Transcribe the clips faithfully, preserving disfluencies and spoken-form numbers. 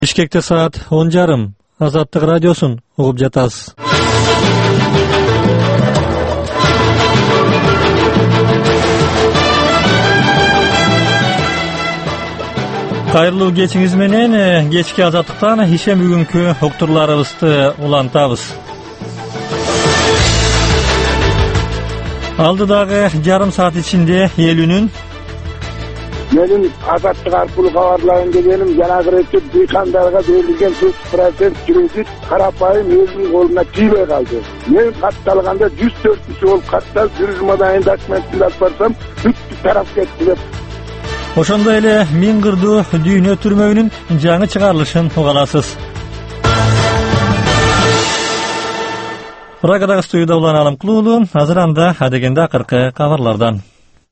Бишкекте саат он жарым. Азаттык радиосун угуп жатасыз. Кайрылуу кечиңиз менен кечки Азаттыктан ишем бүгүнкү уктурларыбызды улантабыз. Алдыдагы жарым саат ичинде элүүнүн Менин Азаттык аркылуу кабарлайын дегеним жанагы реттеп дыйкандарга берилген жүз процент кредит карапайым элдин колуна тийбей калды. Мен катталганда жүз төрт киши болуп катталып, бир жумада айын документин алып барсам, бүт тарап кетти деп. Ошондой эле миң кырдуу дүйнө түрмөгүнүн жаңы чыгарылышын угаласыз. Рагадагы студияда улан Алым Кулуулу, азыр анда адегенде акыркы кабарлардан.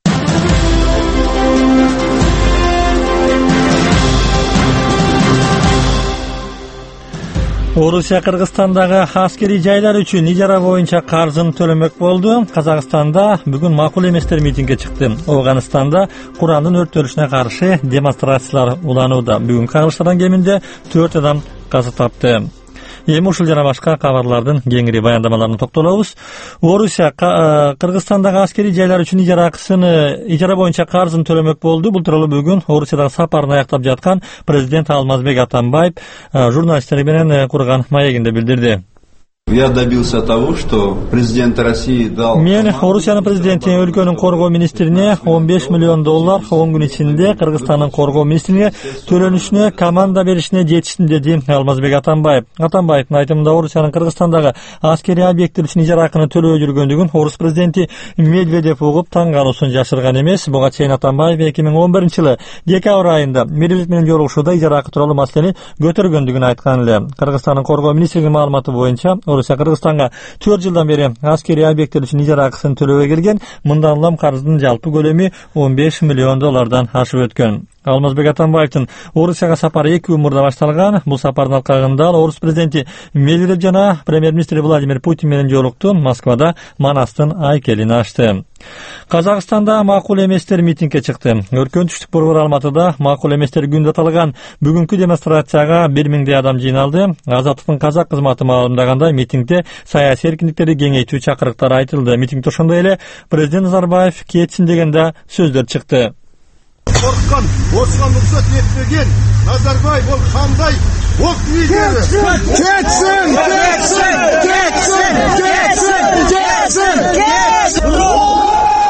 Орусия Кыргызстандагы аскери жайлар үчүн ижара боюнча карзын төлөмөк болду. Казакстанда бүгүн макул эместер митингге чыкты. Афганистанда Курандын өрттөлүшүнө каршы демонстрациялар уланууда. Бүгүнкү кагылыштардан кеминде төрт адам каза тапты. Эми ушул жана башка кабарлардын кеңири баяндамаларына токтолобуз. Орусия Кыргызстандагы аскери жайлар үчүн ижара акысын ижара боюнча карзын төлөмөк болду. Бул тууралуу бүгүн Орусиядагы сапарын аяктап жаткан президент Алмазбек Атамбаев журналисттер менен курган маегинде билдирди. Я добился того, что президент России дал... Мен Орусиянын президенти өлкөнүн коргоо министрине он беш миллион доллар он күн ичинде Кыргызстандын коргоо министрине төлөнүшүнө команда беришине жетиштим, деди Алмазбек Атамбаев. Атамбаевдин айтымында Орусиянын Кыргызстандагы аскери объекттер үчүн ижара акыны төлөбөй жүргөндүгүн орус президенти Медведев угуп таң калуусун жашырган эмес. Буга чейин Атамбаев эки миң он биринчи жылы декабрь айында Медведев менен жолугушууда ижара акы тууралуу маселени көтөргөндүгүн айткан эле. Кыргызстандын коргоо министрлигинин маалыматы боюнча Орусия Кыргызстанга төрт жылдан бери аскери объекттер үчүн ижара акысын төлөбөй келген. Мындан улам карыздын жалпы көлөмү он беш миллион доллардан ашып өткөн. Алмазбек Атамбаевдин Орусияга сапары эки күн мурда башталган. Бул сапардын алкагында орус президенти Медведев жана премьер-министр Владимир Путин менен жолукту. Москвада Манастын айкелин ачты. Казакстанда макул эместер митингге чыкты. Өркөн түштүк борбор Алматыда макул эместер күндө аталган бүгүнкү демонстрацияга бир миңдей адам жыйналды. Азаттыктын казак кызматы маалымдагандай митингде саясий эркиндиктерди кеңейтүү чакырыктары айтылды. Митингде ошондой эле президент Назарбаев кетсин деген да сөздөр чыкты. Корккан, осыған рұқсат етпеген Назарбаев ол қандай оқ лидері. Кетсін! Кетсін! Кетсін! Кетсін! Кетсін! Кетсін!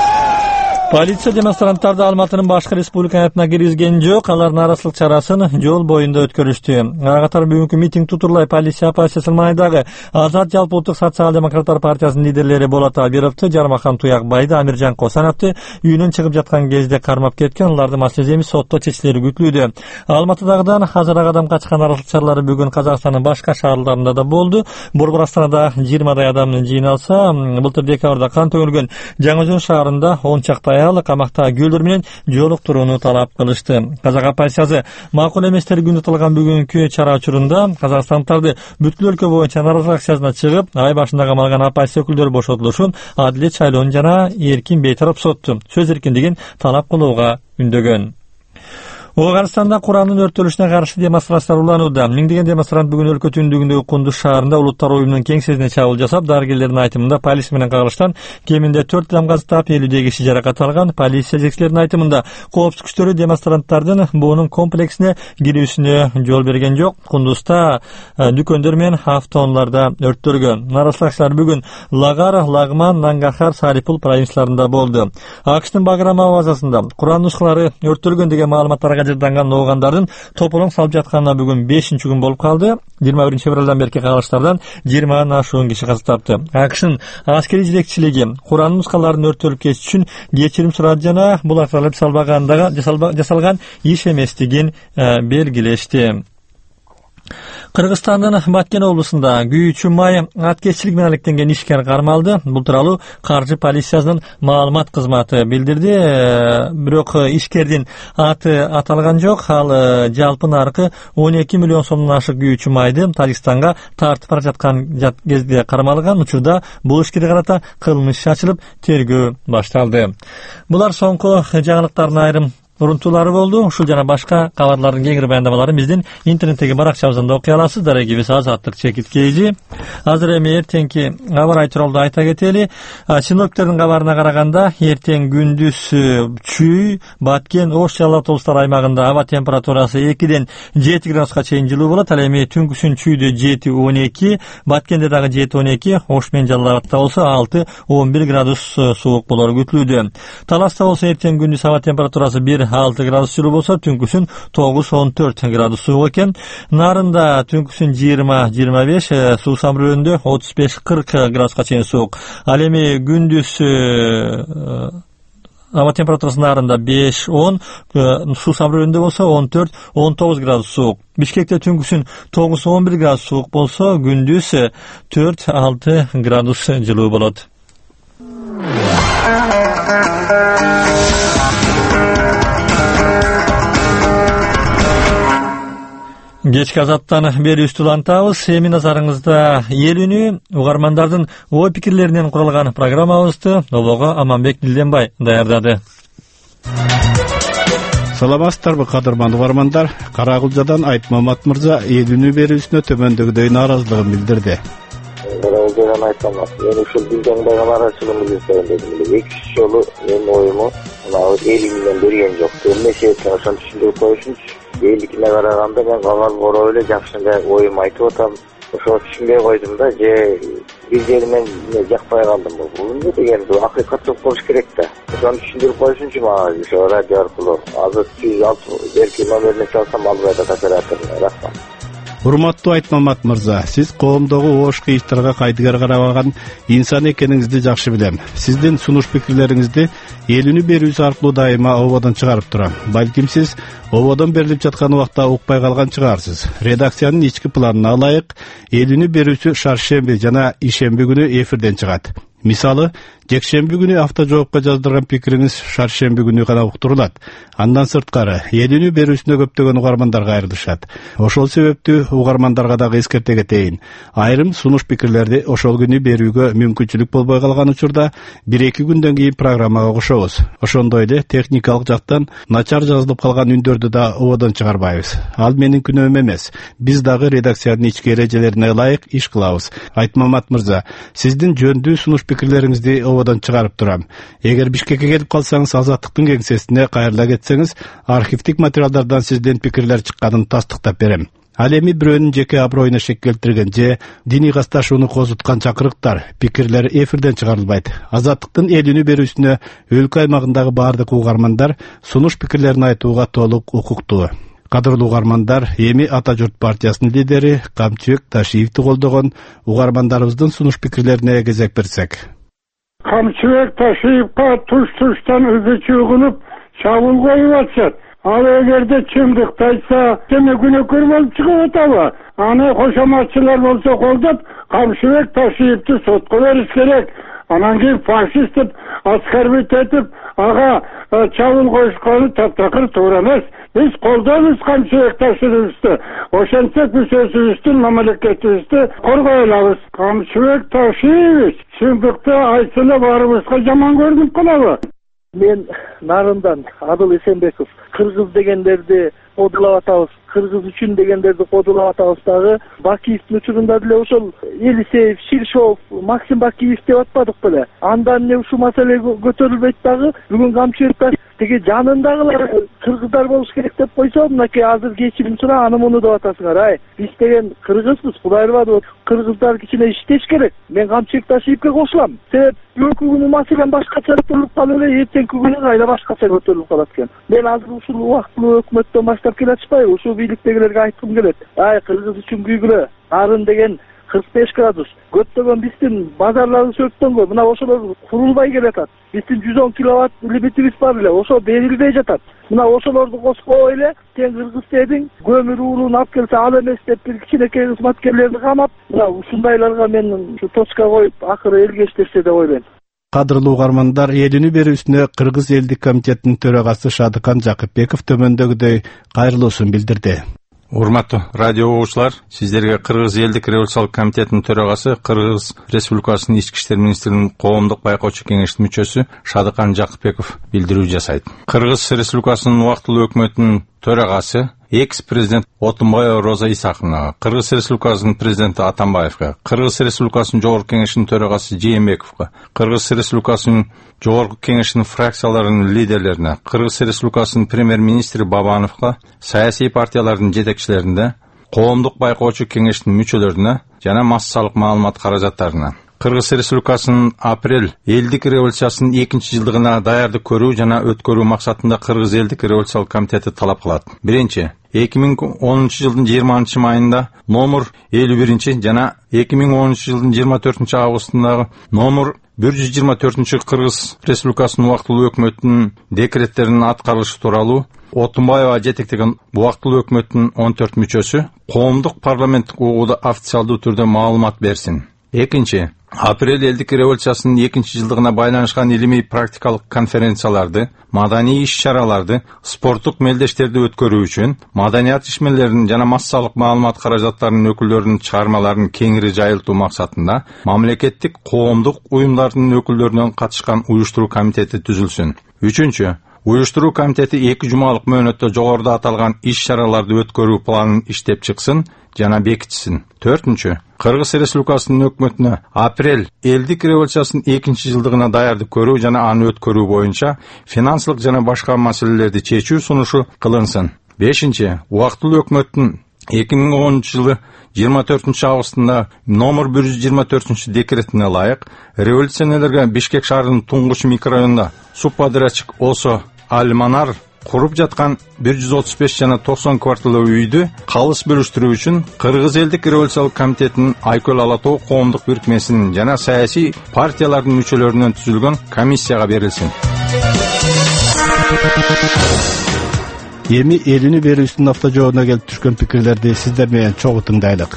Полиция демонстранттарды Алматынын башкы республикасына киргизген жок. Алардын арасылык чарасын жол боюнда өткөрүштү. Ага катар бүгүнкү митинг тутурлай полиция оппозициянын майдагы Азат Жалпы улуттук социал-демократтар партиясынын лидерлери Болот Абировду, Жармахан Туякбайды, Амиржан Косановду үйүнөн чыгып жаткан кезде кармап кеткен. Алардын маселеси сотто чечилери күтүлүүдө. Алматыдагыдан азыраак адам качкан арасылык чаралары бүгүн Казакстандын башка шаарларында да болду. Борбор Астанада жыйырмадай адам жыйналса, былтыр декабрда кан төгүлгөн Жаңы Өзөн шаарында он чакты аял камакта гүлдөр менен жолуктурууну талап кылышты. Казак оппозициясы макул эместер күндө аталган бүгүнкү чара учурунда казакстандыктарды бүткүл өлкө боюнча нааразылык акциясына чыгып, ай башында камалган оппозиция өкүлдөрү бошотулушун, адилет шайлоонун жана эркин бейтарап сотту сөз эркиндигин талап кылууга үндөгөн. Афганистанда Курандын өрттөлүшүнө каршы демонстрациялар уланууда. Миңдеген демонстрант бүгүн өлкө түндүгүндөгү Кундуз шаарында Улуттар уюмунун кеңсесине чабуул жасап, дарыгерлердин айтымында полиция менен кагылыштан кеминде төрт адам каза таап, элүүдөй киши жаракат алган. Полиция жетекчилеринин айтымында коопсуздук күчтөрү демонстранттардын буунун комплексине кирүүсүнө жол берген жок. Кундузда дүкөндөр менен автоунааларда өрттөлгөн. Нааразычылар бүгүн Лагар, Лагман, Нангахар, Сарипул провинцияларында болду. АКШтын Баграма базасында Куран нускалары өрттөлгөн деген маалыматтарга жырданган оогандардын тополоң салып жатканына бүгүн бешинчи күн болуп калды. жыйырма биринчи февралдан берки кагылыштардан жыйырмадан ашуун киши каза тапты. АКШнын аскери жетекчилиги Куран нускаларын өрттөлүп кетиш үчүн кечирим сурады жана бул акчалар жасалган иш эместигин белгилешти. Кыргызстандын Баткен облусунда күйүүчү май аткечилик менен алектенген ишкер кармалды. Бул тууралуу каржы полициясынын маалымат кызматы билдирди. Бирок ишкердин аты аталган жок. Ал жалпы наркы он эки миллион сомдон ашык күйүүчү майды Тажикстанга тартып бара жаткан кезде кармалган. Учурда бул ишкерге карата кылмыш ачылып, тергөө башталды. Булар соңку жаңылыктардын айрым урунтуулары болду. Ушул жана башка кабарлардын кеңири баяндамаларын биздин интернеттеги баракчабыздан окуй аласыз. Дарегибиз Азаттык чекиткейжи. Азыр эми эртеңки кабар айтыролду айта кетели. Синоптиктердин кабарына караганда эртең күндүз Чүй, Баткен, Ош Жалал Толстар аймагында аба температурасы экиден жети градуска чейин жылуу болот. Ал эми түнкүсүн Чүйдө жети он эки, Баткенде дагы жети он эки, Ош менен Жалал Абадта болсо алты он бир градус суук болору күтүлүүдө. Таласта болсо эртең күндүз аба температурасы бир алты градус жылуу болсо, түнкүсүн тогуз он төрт градус суук экен. Нарында түнкүсүн жыйырма жыйырма беш, суу самрөөнүндө отуз беш кырк градуска чейин суук. Ал эми күндүз аба температурасы нарында беш он, суу самрөөнүндө болсо он төрт он тогуз градус суук. Бишкекте түнкүсүн тогуз он бир градус суук болсо, күндүз төрт алты градус жылуу болот. Кечки Азаттан берүүбүздү улантабыз. Эми назарыңызда эл үнү, угармандардын ой пикирлеринен куралган программабызды Обого Аманбек Дилденбай даярдады. Саламатсыздарбы кадырман угармандар? Карагулжадан Айтмамат мырза эл үнү берүүсүнө төмөндөгүдөй нааразылыгын билдирди. Карагулжадан Айтмамат, мен ушул Дилденбайга нааразычылыгымды билдирем дедим. Эки үч жолу менин оюму мына эл үнүнөн берген жок. Эмнеше ошону түшүндүрүп коюшунчу. Элдикине караганда мен кагал бороо эле жакшы эле оюм айтып атам. Ошо түшүнбөй койдум да, же бир жеринен жакпай калдым. Бул эмне деген акыйкат жок болуш керек да. Ошону түшүндүрүп коюшунчу мага ошо радио аркылуу. Азыр жүз алты берки номерине чалсам албай атат оператор. Рахмат. Урматтуу Айтмамат мырза, сиз коомдогу оош кыйыштарга кайдыгер карабаган инсан экениңизди жакшы билем. Сиздин сунуш пикирлериңизди эл үнү берүүсү аркылуу дайыма ободон чыгарып турам. Балким сиз ободон берилип жаткан убакта укпай калган чыгарсыз. Редакциянын ички планына ылайык эл үнү берүүсү шаршемби жана ишемби күнү эфирден чыгат. Мисалы, жекшемби күнү автожоопко жаздырган пикириңиз шаршемби күнү гана уктурулат. Андан сырткары эл үнү берүүсүнө көптөгөн угармандар кайрылышат. Ошол себептүү угармандарга дагы эскерте кетейин. Айрым сунуш пикирлерди ошол күнү берүүгө мүмкүнчүлүк болбой калган учурда бир эки күндөн кийин программага кошобуз. Ошондой эле техникалык жактан начар жазылып калган үндөрдү да ободон чыгарбайбыз. Ал менин күнөөм эмес. Биз дагы редакциянын ички эрежелерине ылайык иш кылабыз. Айтмамат мырза, сиздин жөндүү сунуш пикирлериңизди ободон чыгарып турам. Эгер Бишкекке келип калсаңыз, Азаттыктын кеңсесине кайрыла кетсеңиз, архивдик материалдардан сизден пикирлер чыкканын тастыктап берем. Ал эми бирөөнүн жеке аброюна шек келтирген же диний касташууну козуткан чакырыктар, пикирлер эфирден чыгарылбайт. Азаттыктын эл үнү берүүсүнө өлкө аймагындагы баардык угармандар сунуш пикирлерин айтууга толук укуктуу. Кадырлуу угармандар, эми Ата журт партиясынын лидери Камчыбек Ташиевди колдогон угармандарыбыздын сунуш пикирлерине кезек берсек. Камчыбек Ташиевка туш-туштан үзүчү угунуп чабуул коюп атышат. Ал эгерде чындыкты айтса, эме күнөөкөр болуп чыгып атабы? Аны кошоматчылар болсо колдоп, Камчыбек Ташиевди сотко бериш керек. Анан кийин фашист деп аскарбит этип, ага чабуул коюшканы таптакыр туура эмес. Биз колдойбуз Камчыбек Ташиевди. Ошентсек биз өзүбүздүн мамлекетибизди коргой алабыз. Камчыбек Ташиевич чындыкты айтса эле баарыбызга жаман көрүнүп калабы? Мен нарындан Адыл Эсенбеков. Кыргыз дегендерди кодулап атабыз, кыргыз үчүн дегендерди кодулап атабыз дагы. Бакиевдин учурунда деле ошол Елисеев, Ширшов, Максим Бакиев деп атпадык беле. Андан эмне ушул маселе көтөрүлбөйт дагы. Бүгүн Камчыбек тиги жанындагылар кыргыздар болуш керек деп койсо, мынакей азыр кечирим сураа аны муну деп атасыңар. Ай, биз деген кыргызбыз, Кудай ырбады. Кыргыздар кичине иштеш керек. Мен Камчыбек Ташиевке кошулам. Себеп бүгүнкү күнү маселен башкача көтөрүлүп калып эле, эртеңки күнү кайда башкача көтөрүлүп калат экен. Мен азыр ушул убактылуу өкмөттөн баштап келатышпайбы? Ушул бийликтегилерге айткым келет. Ай, кыргыз үчүн күйгүлө. Нарын деген кырк беш градус. Көптөгөн биздин базарларыбыз өрттөнгөн. Мына ошолор курулбай келатат. Биздин жүз он киловатт лимитибиз бар эле. Ошо берилбей жатат. Мына ошолорду коской эле тең кыргыз дедиң, көмүр уулун алып келсе ал эмес деп бир кичинекей кызматкерлерди камап, мына ушундайларга мен ушу точка коюп, акыры элге иштешсе деп ойлойм. Кадырлуу угармандар, эл үнү берүүсүнө Кыргыз элдик комитетинин төрагасы Шадыкан Жакыпбеков төмөндөгүдөй кайрылуусун билдирди. Урматтуу радио угуучулар, сиздерге Кыргыз элдик революциялык комитетинин төрагасы, Кыргыз Республикасынын ички иштер министринин коомдук байкоочу кеңештин мүчөсү Шадыкан Жакыпбеков билдирүү жасайт. Кыргыз Республикасынын убактылуу өкмөтүнүн төрагасы экс-президент Отунбаева Роза Исаховнага, Кыргыз Республикасынын президенти Атамбаевга, Кыргыз Республикасынын жогорку кеңешинин төрагасы Жээнбековго, Кыргыз Республикасынын жогорку кеңешинин фракцияларынын лидерлерине, Кыргыз Республикасынын премьер-министри Бабановго, саясий партиялардын жетекчилерине, коомдук байкоочу кеңештин мүчөлөрүнө жана массалык маалымат каражаттарына, Кыргыз Республикасынын апрель элдик революциясынын экинчи жылдыгына даярдык көрүү жана өткөрүү максатында Кыргыз элдик революциялык комитети талап кылат. Биринчи, эки миң онунчу жылдын жыйырманчы майында номер элүү биринчи жана эки миң онунчу жылдын жыйырма төртүнчү августундагы номер бир жүз жыйырма төртүнчү Кыргыз Республикасынын убактылуу өкмөтүнүн декреттеринин аткарылышы тууралуу Отунбаева жетектеген убактылуу өкмөттүн он төрт мүчөсү коомдук парламенттик угууда официалдуу түрдө маалымат берсин. Экинчи, апрель элдик революциясынын экинчи жылдыгына байланышкан илимий практикалык конференцияларды, маданий иш-чараларды, спорттук мелдештерди өткөрүү үчүн маданият ишмерлеринин жана массалык маалымат каражаттарынын өкүлдөрүнүн чыгармаларын кеңири жайылтуу максатында мамлекеттик коомдук уюмдардын өкүлдөрүнөн катышкан уюштуруу комитети түзүлсүн. Үчүнчү, уюштуруу комитети эки жумалык мөөнөттө жогоруда аталган иш-чараларды өткөрүү планын иштеп чыксын жана бекитсин. Төртүнчү, Кыргыз Республикасынын өкмөтүнө апрель элдик революциясынын экинчи жылдыгына даярдык көрүү жана аны өткөрүү боюнча финансылык жана башка маселелерди чечүү сунушу кылынсын. Бешинчи, убактылуу өкмөттүн эки миң онунчу жылы жыйырма төртүнчү августунда номер бир жүз жыйырма төртүнчү декретине ылайык революционерлерге Бишкек шаарынын Туңгуч микрорайонунда субподрядчик Осо Альманар куруп жаткан бир жүз отуз беш жана токсон кварталдуу үйдү калыс бөлүштүрүү үчүн Кыргыз элдик революциялык комитетинин Айкөл Ала Тоо коомдук бирикмесинин жана саясий партиялардын мүчөлөрүнөн түзүлгөн комиссияга берилсин. Эми элүүнү берүүсүнүн автожообуна келип түшкөн пикирлерди сиздер менен чогуу тыңдайлык.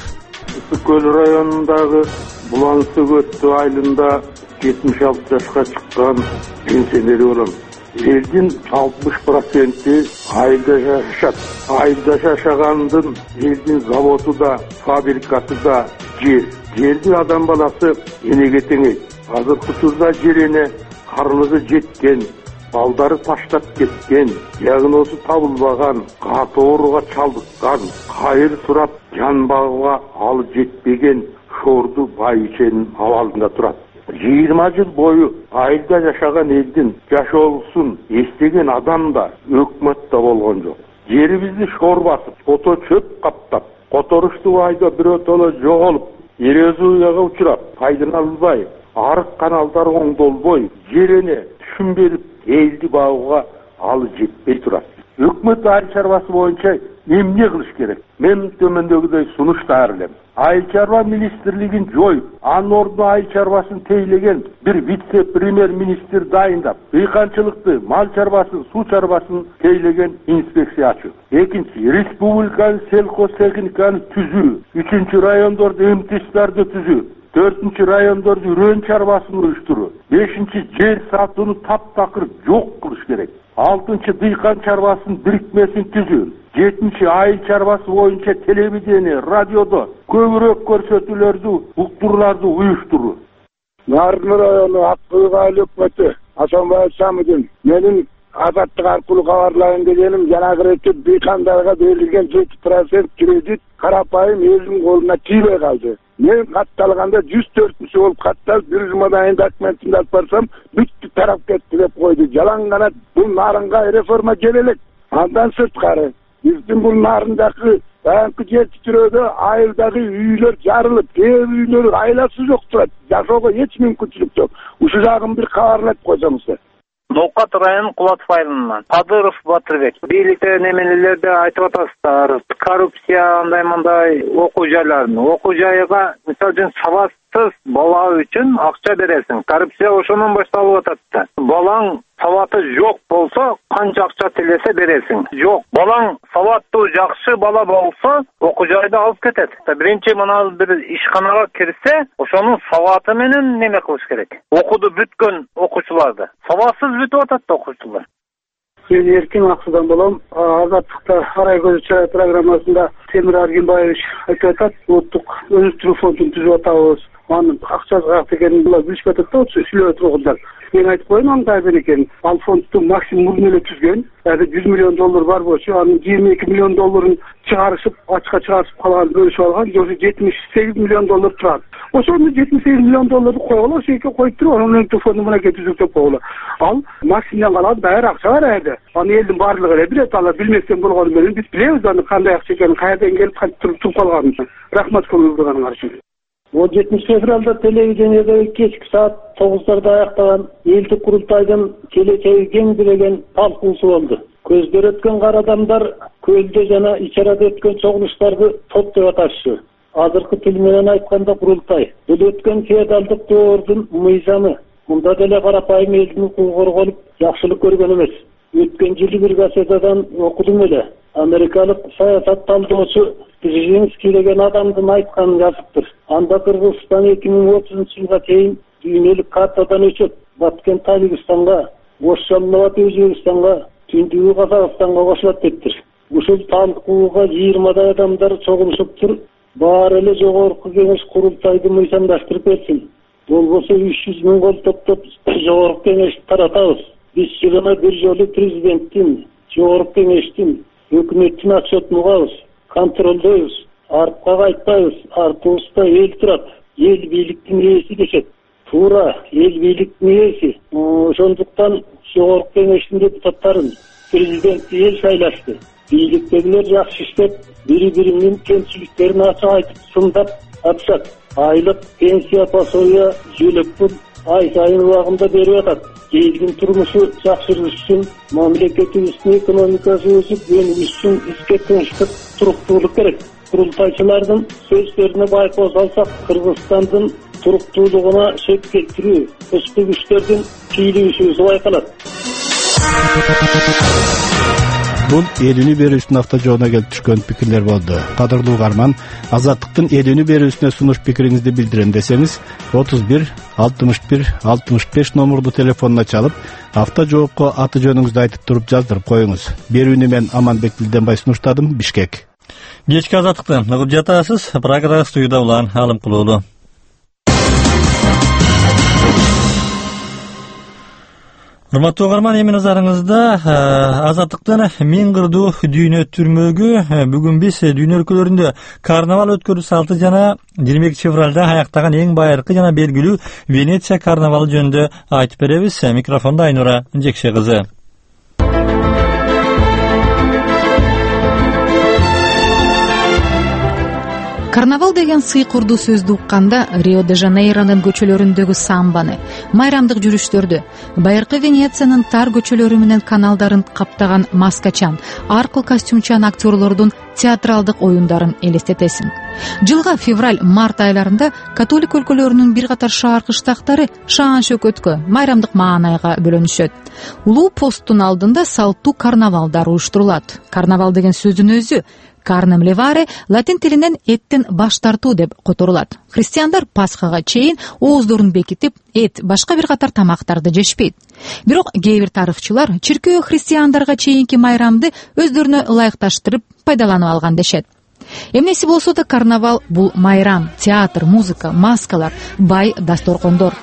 Көл районундагы Булан Сөгөттү айылында жетимиш алты жашка чыккан пенсионер болом. Элдин алтымыш проценти айылда жашашат. Айылда жашагандын элдин заводу да, фабрикасы да жер. Жерди адам баласы энеге теңейт. Азыркы учурда жер эне карлыгы жеткен, балдары таштап кеткен, диагнозу табылбаган, каты ооруга чалдыккан, кайыр сурап жан багууга алы жетпеген шорду байченин абалында турат. жыйырма жыл бою айылда жашаган элдин жашоосун эстеген адам да, өкмөт да болгон жок. Жерибизди шор басып, ото чөп каптап, которуштуу айда бирөөтөлө жоголуп, эрозияга учурап, пайдаланылбай, арык каналдар оңдолбой, жер эне түшүн берип, элди багууга алы жетпей турат. Өкмөт айыл чарбасы боюнча эмне кылыш керек? Мен төмөндөгүдөй сунуш даярдым. Айыл чарба министрлигин жоюп, анын ордуна айыл чарбасын тейлеген бир вице-премьер-министр дайындап, ыйканчылыкты, мал чарбасын, суу чарбасын тейлеген инспекция ачуу. Экинчи, республиканын сельхозтехниканы түзүү. Үчүнчү, райондордо эмтистарды түзүү. Төртүнчү, райондордо үрөн чарбасын уюштуруу. Бешинчи, жер сатууну таптакыр жок кылыш керек. Алтынчы, дыйкан чарбасын бирикмесин түзүү. Жетинчи, айыл чарбасы боюнча телевидение, радиодо көбүрөөк көрсөтүүлөрдү, уктурларды уюштуруу. Нарын району Аккөл айыл өкмөтү Асанбаев Самидин менин азаттык аркылуу кабарлайын дегеним, жанагы ретте дыйкандарга берилген жети процент кредит карапайым элдин колуна тийбей калды. Мен катталганда жүз төртүнчү болуп катталып, бир жумадан кийин документимди алып барсам, бүттү тарап кетти деп койду. Жалаң гана бул нарынга реформа келелек. Андан сырткары биздин бул нарындагы баягы жер титирөөдө айылдагы үйлөр жарылып, кээ бир үйлөр айласы жок турат. Жашоого эч мүмкүнчүлүк жок. Ушул жагын бир кабарлап койсоңуздар. Ноокат районунун Кулатов айылынан Кадыров Батырбек. Бийликте неменелерди айтып атасыздар. Коррупция андай мындай окуу жайларын. Окуу жайга мисалы үчүн сабатсыз бала үчүн акча бересиң. Коррупция ошонун башталып атат. Балаң сабаты жок болсо, канча акча тилесе бересиң. Жок. Балаң сабаттуу жакшы бала болсо, окуу жайды алып кетет. Биринчи мына бир ишканага кирсе, ошонун сабаты менен неме кылыш керек. Окуду бүткөн окуучуларды. Сабатсыз бүтүп атат окуучулар. Мен Эркин Аксудан болом. Азаттыкта Арай көзү чырай программасында Темир Аргенбаевич айтып атат, улуттук өнүктүрүү фондун түзүп атабыз. Анын акчасы каяк экенин булар билишип атат да, сүйлөп тургундар. Мен айтып коеюн, анын кайдан экенин. Ал фондтун максимум эле түзгөн. Эми жүз миллион доллар бар болчу, анын жыйырма эки миллион долларын чыгарышып, ачка чыгарышып калган, бөлүшүп алган, уже жетимиш сегиз миллион доллар турат. Ошону жетимиш сегиз миллион долларды койгула, ошоге коюп туруп, анын өнүктүрүү фонду мына кетип деп койгула. Ал максимумдан калган баары акча бар эде. Аны элдин баардыгы эле билет, алар билместен болгону менен биз билебиз аны кандай акча экенин, кайерден келип кантип туруп калганын. Рахмат көңүл бурганыңар үчүн. он жетинчи февралда телевидениедеги кечки саат тогуздарда аяктаган элдик курултайдын келечеги кең деген талкуусу болду. Көздөр өткөн кара адамдар көлдө жана ичарада өткөн чогулуштарды топ деп аташты. Азыркы тил менен айтканда курултай. Бул өткөн феодалдык доордун мыйзамы. Мында деле карапайым элдин укугу корголуп, жакшылык көргөн эмес. Өткөн жылы бир газетадан окудум эле. Америкалык саясат талдоочу Дзержинский деген адамдын айтканын жазыптыр. Анда Кыргызстан эки миң отузунчу жылга чейин дүйнөлүк картадан өчөт. Баткен Тажикстанга, Ошчаллабад Өзбекстанга, Түндүгү Казакстанга кошулат дептир. Ушул талкууга жыйырмадай адамдар чогулушуптур. Баары эле жогорку кеңеш курултайды мыйзамдаштырып берсин. Болбосо үч жүз миң кол топтоп жогорку кеңешти таратабыз. Биз жылына бир жолу президенттин, жогорку кеңештин, өкмөттүн отчетун угабыз, контролдойбуз, артка кайтпайбыз, артыбызда эл турат, эл бийликтин ээси дешет. Туура, эл бийликтин ээси. Ошондуктан жогорку кеңештин депутаттарын президентти эл шайлашты. Бийликтегилер жакшы иштеп, бири-биринин кемчиликтерин ачык айтып, сындап атышат. Айлык, пенсия, пособия, жөлөк пул ай сайын убагында берип атат. Элдин турмушу жакшырыш үчүн мамлекетибиздин экономикасы өсүп, өнүгүш үчүн бизге тынчтык, туруктуулук керек. Курултайчылардын сөздөрүнө байкоо салсак, Кыргызстандын туруктуулугуна шек келтирүү, тышкы күчтөрдүн кийлигишүүсү байкалат. Бул эл үнү берүүсүнүн автожолуна келип түшкөн пикирлер болду. Кадырлуу угарман, Азаттыктын эл үнү берүүсүнө сунуш пикириңизди билдирем десеңиз, отуз бир алтымыш бир алтымыш беш номурду телефонуна чалып, автожоопко аты жөнүңүздү айтып туруп жаздырып коюңуз. Берүүнү мен Аманбек Дилденбай сунуштадым, Бишкек. Кечки Азаттыкты угуп жатасыз, программа студияда улан Алым Кулуулу. Урматтуу угарман, эми назарыңызда Азаттыктын миң кырдуу дүйнө түрмөгү бүгүн биз дүйнө өлкөлөрүндө карнавал өткөрүү салты жана жыйырма экинчи февралда аяктаган эң байыркы жана белгилүү Венеция карнавалы жөнүндө айтып беребиз. Микрофондо Айнура Жекше кызы. Карнавал деген сыйкурдуу сөздү укканда Рио-де-Жанейронун көчөлөрүндөгү самбаны, майрамдык жүрүштөрдү, байыркы Венециянын тар көчөлөрү менен каналдарын каптаган маскачан, аркыл костюмчан актерлордун театралдык оюндарын элестетесиң. Жылга февраль-март айларында католик өлкөлөрүнүн бир катар шаар кыштактары шаан-шөкөткө, майрамдык маанайга бөлөнүшөт. Улуу посттун алдында салттуу карнавалдар уюштурулат. Карнавал деген сөздүн өзү Карнем леваре латин тилинен эттен баш тартуу деп которулат. Христиандар Пасхага чейин ооздорун бекитип, эт башка бир катар тамактарды жешпейт. Бирок кээ бир тарыхчылар чиркөө христиандарга чейинки майрамды өздөрүнө ылайыкташтырып пайдаланып алган дешет. Эмнеси болсо да карнавал бул майрам, театр, музыка, маскалар, бай дасторкондор.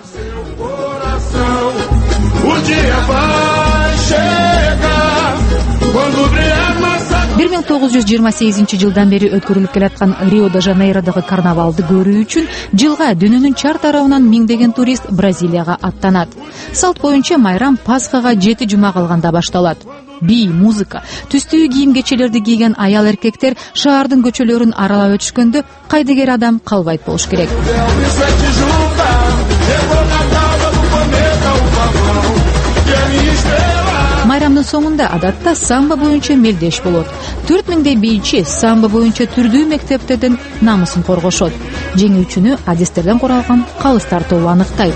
бир миң тогуз жүз жыйырма сегизинчи жылдан бери өткөрүлүп келаткан Рио-де-Жанейродогу карнавалды көрүү үчүн жылга дүйнөнүн чар тарабынан миңдеген турист Бразилияга аттанат. Салт боюнча майрам Пасхага жети жума калганда башталат. Бий, музыка, түстүү кийим кечелерди кийген аял эркектер шаардын көчөлөрүн аралап өтүшкөндө кайдыгер адам калбайт болуш керек. Майрамдын соңунда адатта самбо боюнча мелдеш болот. төрт миңдей бийчи самбо боюнча түрдүү мектептердин намысын коргошот. Жеңүүчүнү адистерден куралган калыс тартуу аныктайт.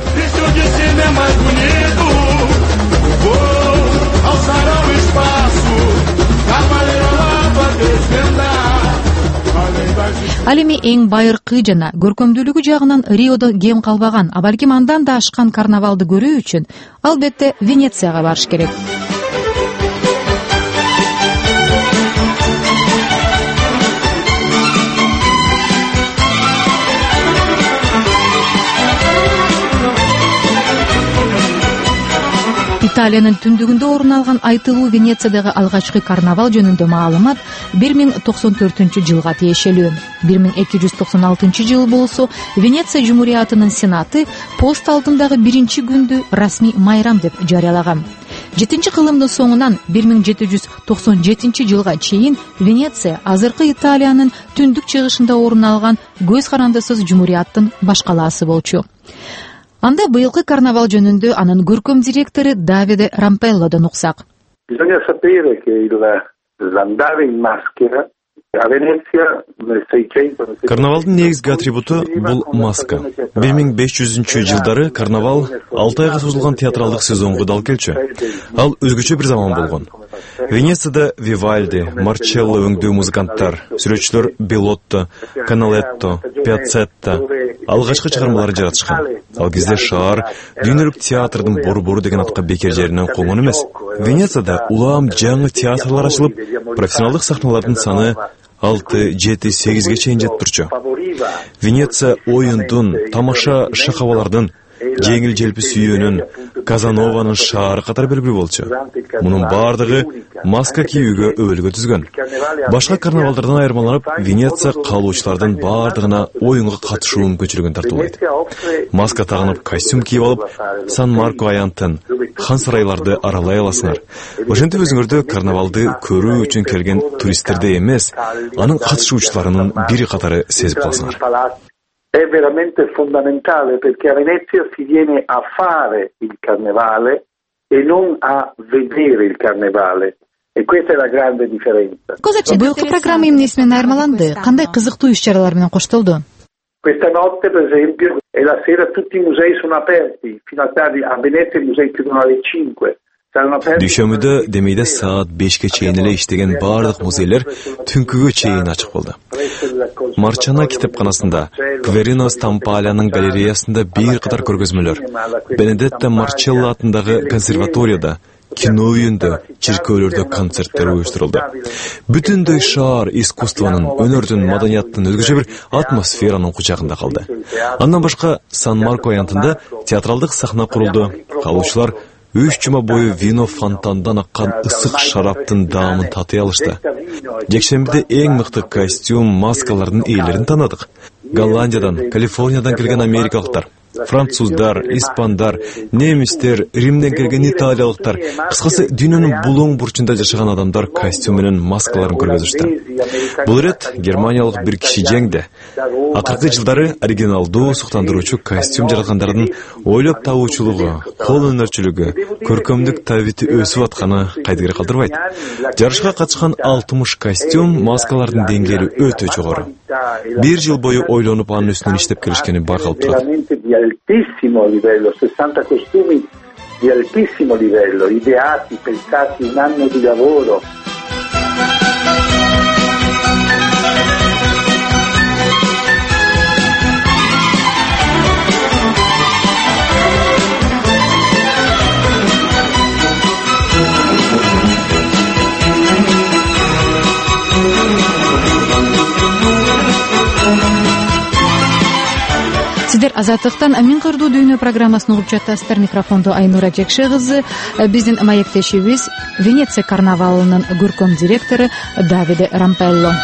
Ал эми эң байыркы жана көркөмдүүлүгү жагынан Риодо кем калбаган, а балким андан да ашкан карнавалды көрүү үчүн албетте Венецияга барыш керек. Италиянын түндүгүндө орун алган айтылуу Венециядагы алгачкы карнавал жөнүндө маалымат бир миң токсон төртүнчү жылга тиешелүү. бир миң эки жүз токсон алтынчы жылы болсо Венеция Жумуриятынын Сенаты пост алдындагы биринчи күндү расмий майрам деп жарыялаган. жетинчи кылымдын соңунан бир миң жети жүз токсон жетинчи жылга чейин Венеция азыркы Италиянын түндүк чыгышында орун алган көз карандысыз жумурияттын баш калаасы болчу. Анда быйылкы карнавал жөнүндө анын көркөм директору Давиде Рампеллодон уксак. Bisogna sapere che il l'andare in maschera a Venezia nel seicento. Карнавалдын негизги атрибуту бул маска. бир миң беш жүзүнчү жылдары карнавал алты айга созулган театралдык сезонго дал келчү. Ал өзгөчө бир заман болгон. Венецияда Вивальди, Марчелло өңдүү музыканттар, сүрөтчүлөр Белотто, Каналетто, Пиаццетта алгачкы чыгармаларды жаратышкан. Ал кезде шаар дүйнөлүк театрдын борбору деген атка бекер жеринен коңгон эмес. Венецияда улам жаңы театрлар ачылып, профессионалдык сахналардын саны алты, жети, сегизге чейин жетип турчу. Венеция оюндун, тамаша шакабалардын, жеңил желпи сүйөөнүн, Казанованын шаары катары белгилүү болчу. Мунун бардыгы маска кийүүгө өбөлгө түзгөн. Башка карнавалдардан айырмаланып, Венеция каалоочулардын бардыгына оюнга катышуу мүмкүнчүлүгүн тартуулайт. Маска тагынып, костюм кийип алып, Сан-Марко аянтын, хан сарайларды аралай аласыңар. Ошентип өзүңөрдү карнавалды көрүү үчүн келген туристтерде эмес, анын катышуучуларынын бири катары сезип каласыңар. È veramente fondamentale perché a Venezia si viene a fare il carnevale e non a vedere il carnevale. E questa è la grande differenza. Быйылкы программа эмнеси менен айырмаланды? Кандай кызыктуу иш-чаралар менен коштолду? Questa notte, per esempio, e la sera tutti i musei sono aperti, fino a tardi a Venezia i musei chiudono alle cinque. Дүйшөмүдө демейде саат бешке чейин эле иштеген бардык музейлер түнкүгө чейин ачык болду. Марчана китепканасында, Кверино Стампалянын галереясында бир катар көргөзмөлөр, Бенедетто Марчелло атындагы консерваторияда, кино үйүндө, чиркөөлөрдө концерттер уюштурулду. Бүтүндөй шаар искусствонун, өнөрдүн, маданияттын өзгөчө бир атмосферанын кучагында калды. Андан башка Сан-Марко аянтында театралдык сахна курулду. Калуучулар үч жума бою вино фонтандан аккан ысык шараптын даамын татый алышты. Жекшембиде эң мыкты костюм, маскалардын ээлерин таанадык. Голландиядан, Калифорниядан келген америкалыктар, француздар, испандар, немистер, Римден келген италиялыктар, кыскасы дүйнөнүн булуң бурчунда жашаган адамдар костюм менен маскаларын көргөзүштү. Бул ирет германиялык бир киши жеңди. Акыркы жылдары оригиналдуу суктандыруучу костюм жараткандардын ойлоп табуучулугу, кол өнөрчүлүгү, көркөмдүк табити өсүп атканы кайдыгер калтырбайт. Жарышка катышкан алтымыш костюм, маскалардын деңгээли өтө жогору. Бир жыл бою ойлонуп анын үстүнөн иштеп келишкени байкалып турат. Altissimo livello, sessanta costumi di altissimo livello, ideati, pensati un anno di lavoro. Сиздер Азаттыктан Миң кырдуу дүйнө программасын угуп жатасыздар. Микрофондо Айнура Жекше кызы, биздин маектешибиз Венеция карнавалынын көркөм директору Давиде Рампелло.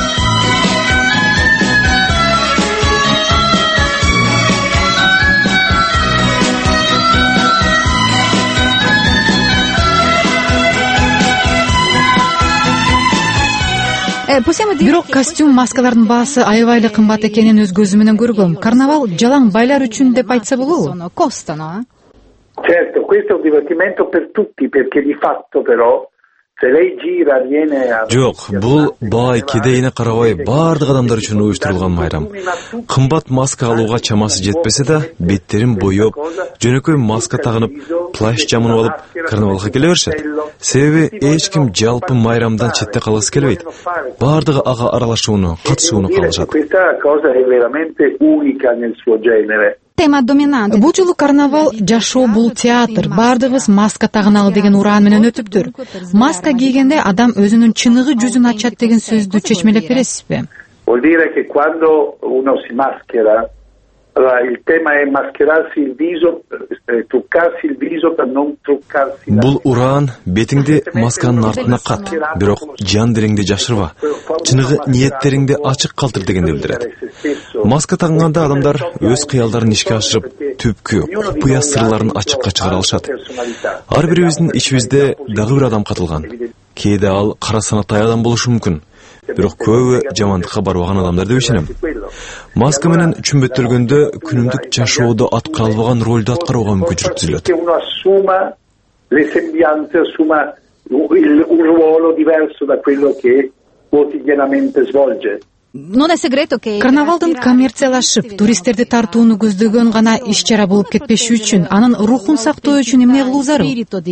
Бирок костюм, маскалардын баасы аябай эле кымбат экенин өз көзүм менен көргөм. Карнавал жалаң байлар үчүн деп айтса болобу? Certo, questo è un divertimento per tutti perché di fatto però se lei gira viene a Жок, бул бай кедейине карабай бардык адамдар үчүн уюштурулган майрам. Кымбат маска алууга чамасы жетпесе да, беттерин боёп, жөнөкөй маска тагынып, плащ жамынып алып, карнавалга келе беришет. Себеби эч ким жалпы майрамдан четте калгысы келбейт. Бардыгы ага аралашууну, катышууну каалашат. Questa cosa è veramente unica nel suo genere. Бул жолу карнавал жашоо, бул театр, бардыгыбыз маска тагыналы деген ураан менен өтүптүр. Маска кийгенде адам өзүнүн чыныгы жүзүн ачат деген сөздү чечмелеп бересизби? Vuol dire che quando uno si maschera Il tema è mascherarsi il viso, truccarsi il viso per non truccarsi. Бул уран бетиңди масканын артына кат, бирок жан делиңди жашырба. Чыныгы ниеттериңди ачык калтыр дегенди билдирет. Маска тагганда адамдар өз кыялдарын ишке ашырып, түпкү, купуя сырларын ачыкка чыгара алышат. Ар бирибиздин ичибизде дагы бир адам катылган. Кээде ал кара санатай адам болушу мүмкүн. Бирок көбү жамандыкка барбаган адамдар деп ишенем. Маска менен чүмбөттөлгөндө күнүмдүк жашоодо аткара албаган ролду аткарууга мүмкүнчүлүк түзүлөт. Le sembianze assuma un ruolo diverso da quello che quotidianamente svolge. Карнавалдын коммерциялашып, туристтерди тартууну көздөгөн гана иш-чара болуп кетпеши үчүн, анын рухун сактоо үчүн эмне кылуу зарыл?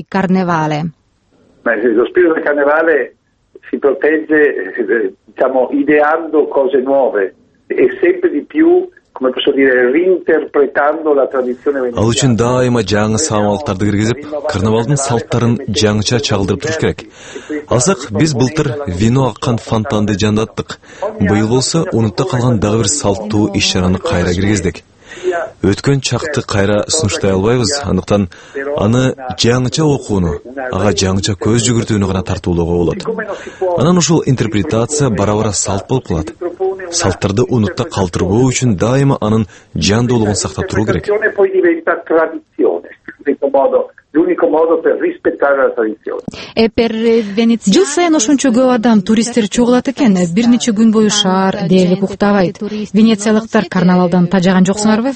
Lo spirito del carnevale si protegge, diciamo, ideando cose nuove e sempre di più, come posso dire, reinterpretando la tradizione veneziana. Ал үчүн дайыма жаңы самалыктарды киргизип, карнавалдын салттарын жаңыча чагылдырып туруш керек. Алсак, биз былтыр вино аккан фонтанды жандаттык. Быйыл болсо унутта калган дагы бир салттуу иш-чараны кайра киргиздик. Өткөн чакты кайра сунуштай албайбыз, андыктан аны жаңыча окууну, ага жаңыча көз жүгүртүүнү гана тартуулоого болот. Анан ушул интерпретация бара-бара салт болуп калат. Салттарды унутта калтырбоо үчүн дайыма анын жандуулугун сактап туруу керек. Жыл сайын ошончо көп адам, туристтер чогулат экен, бир нече күн бою шаар дээрлик уктабайт. Венециялыктар карнавалдан тажаган жоксуңарбы?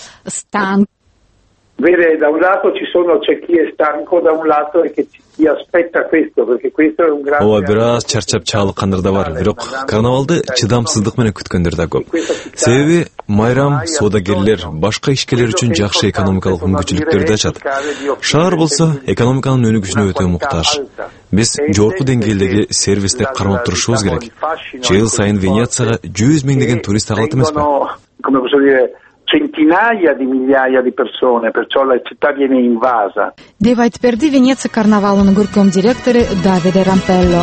Vede, da un lato ci sono c'è chi è stanco, da un lato e che chi aspetta questo, perché questo è un grande. Ооба, бир аз чарчап чаалыккандар да бар, бирок карнавалды чыдамсыздык менен күткөндөр да көп. Себеби майрам соодагерлер, башка ишкерлер үчүн жакшы экономикалык мүмкүнчүлүктөрдү ачат. Шаар болсо экономиканын өнүгүшүнө өтө муктаж. Биз жогорку деңгээлдеги сервисте кармап турушубуз керек. Жыл сайын Венецияга жүз миңдеген турист агылат эмеспи? Come posso dire, centinaia di migliaia di persone, perciò la città viene invasa. Деп айтып берди Венеция карнавалынын көркөм директору Давиде Рампелло.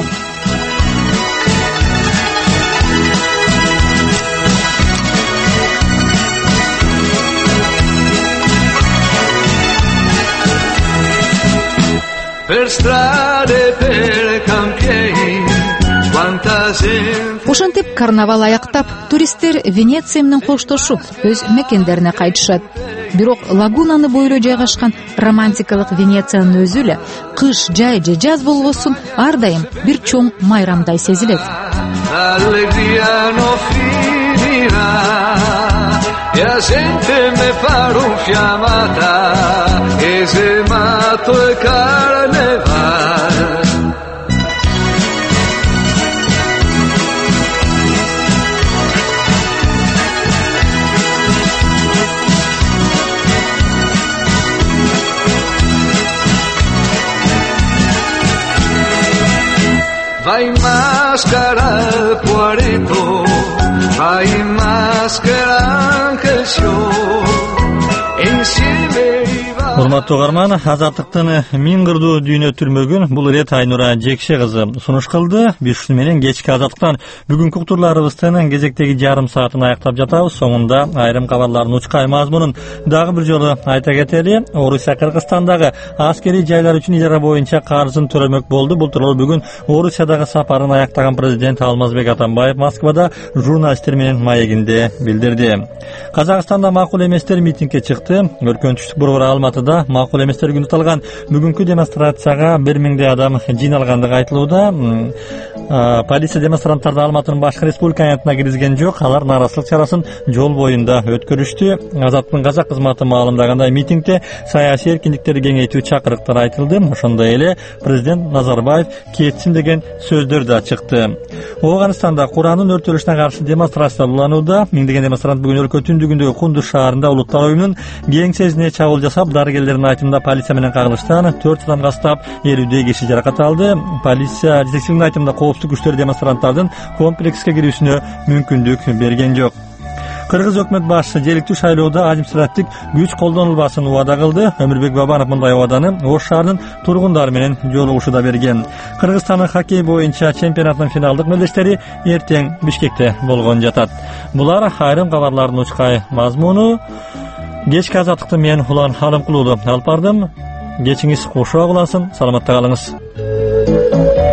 Per strade, per campieri, quanta gente. Ошентип карнавал аяктап, туристтер Венеция менен коштошуп, өз мекендерине кайтышат. Бирок лагунаны бойлой жайгашкан романтикалык Венециянын өзү эле кыш, жай же жаз болбосун ар дайым бир чоң майрамдай сезилет. Vai maschera el puerto, vai maschera anche yo, insieme. Урматтуу угарман, азаттыктын миң кырдуу дүйнө түрмөгүн бул ирет Айнура Жекше кызы сунуш кылды. Биз менен кечки азаттыктан бүгүнкү уктурларыбыздын кезектеги жарым саатын аяктап жатабыз. Соңунда айрым кабарлардын учкай мазмунун дагы бир жолу айта кетели. Орусия Кыргызстандагы аскерий жайлар үчүн ижара боюнча карызын төлөмөк болду. Бул тууралуу бүгүн Орусиядагы сапарын аяктаган президент Алмазбек Атамбаев Москвада журналисттер менен маегинде билдирди. Казакстанда макул эместер митингге чыкты. Өркөнчүлүк борбору Алматыда макул эместер күнү аталган бүгүнкү демонстрацияга бир миңдей адам жыйналгандыгы айтылууда. Полиция демонстранттарды Алматынын башкы республика аянтына киргизген жок. Алар нааразычылык чарасын жол боюнда өткөрүштү. Азаттын казак кызматы маалымдагандай митингде саясий эркиндиктерди кеңейтүү чакырыктар айтылды. Ошондой эле президент Назарбаев кетсин деген сөздөр да чыкты. Ооганстанда Куранын өртөлүшүнө каршы демонстрация уланууда. Миңдеген демонстрант бүгүн өлкө түндүгүндөгү Кундуз шаарында улуттар оюнунун кеңсесине чабуул жасап, дарыгерлердин айтымында полиция менен кагылыштан төрт адам кастап, элүүдөй киши жаракат алды. Полиция жетекчилигинин айтымында коопсуздук күчтөрү демонстранттардын комплекске кирүүсүнө мүмкүндүк берген жок. Кыргыз өкмөт башчысы желиктүү шайлоодо административдик күч колдонулбасын убада кылды. Өмүрбек Бабанов мындай убаданы Ош шаарынын тургундары менен жолугушууда берген. Кыргызстандын хоккей боюнча чемпионаттын финалдык мелдештери эртең Бишкекте болгон жатат. Булар айрым кабарлардын учкай мазмуну. Кечки азаттыкты мен Улан Халымкулуу алып бардым. Кечиңиз кошо кыласын, саламатта калыңыз.